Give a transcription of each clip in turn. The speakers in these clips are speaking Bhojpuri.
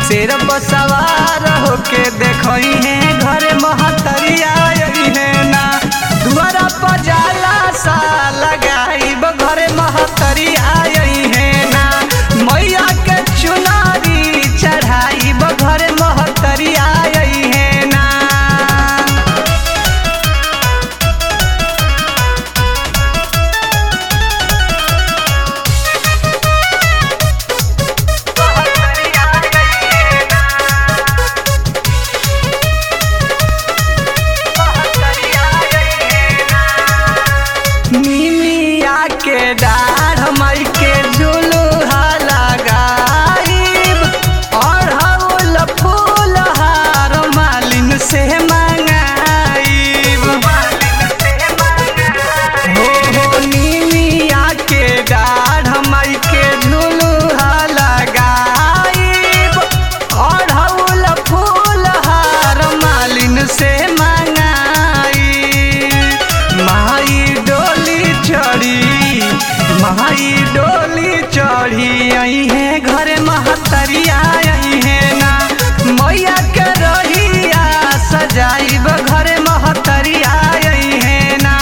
शेर पर सवार होके देखई है घर महतरिया है ना। दुआरा पर जाला सा लगाइब घर महतरिया है ना। मैया के चुनारी चढ़ाइब घर महतरिया है ना। निमिया के डाढ़ मई के झुलुहा लगाइब अड़हुल फूल हार मालिन से मंगाइब। हो निमिया के डाढ़ मई के झुलुहा लगाइब अड़हुल फूल हार मालिन से मंगाइब। माई डोली चढ़ी आई है घर महतरिया आई है ना। मैया के रहिया सजाइब घर महतरिया आई है ना।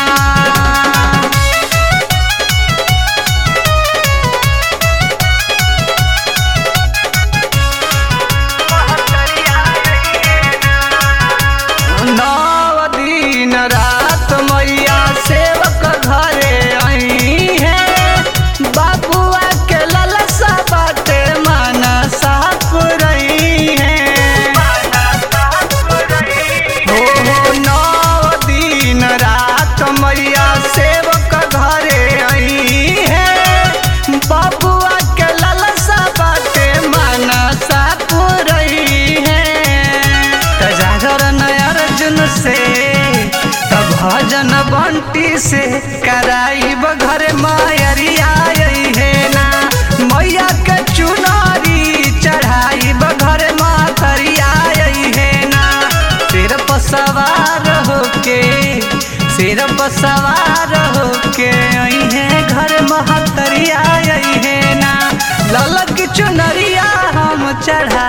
नौ दिन रात मैया सेवक घरे आई है। बाबुआ के ललसा बाटे मनसा पुरई है। हो 9 दिन रात मैया सेवक घरे आई है। बाबुआ के ललसा बाटे मनसा पुरई है। जागरण अर्जुन से तब भजन बंटी से कराइब घर मायरिया है ना। मैया के चुनारी चढ़ाइब घर महतरिया है ना। सिर पर सवार होके आई है घर महतरिया है ना। ललक चुनरिया हम चढ़ा